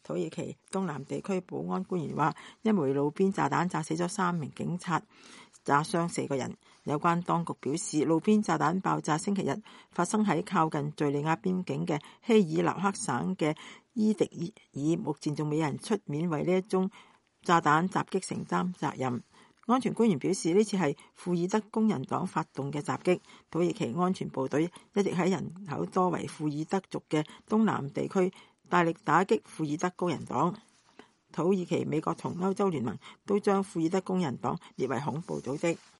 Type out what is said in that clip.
土耳其東南地區保安官員話，一枚路邊炸彈炸死咗3名警察，炸傷4個人。有關當局表示，路邊炸彈爆炸星期日發生喺靠近敘利亞邊境嘅希爾納克省嘅伊迪爾，目前仲未有人出面為呢一宗炸彈襲擊承擔責任。安全官員表示，呢次係庫爾德工人黨發動嘅襲擊。土耳其安全部隊一直喺人口多為庫爾德族嘅東南地區大力打擊庫爾德工人黨。土耳其、美國同歐洲聯盟都將庫爾德工人黨列為恐怖組織。